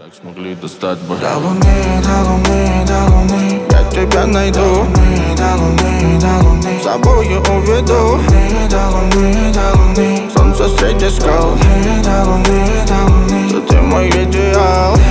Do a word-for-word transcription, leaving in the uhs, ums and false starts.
Так смогли достать бы. До луны, до луны, до луны я тебя найду. До луны, до луны, до луны с собою уведу. До луны, до луны, до луны солнце среди скал. До луны, до луны, до луны что ты мой идеал.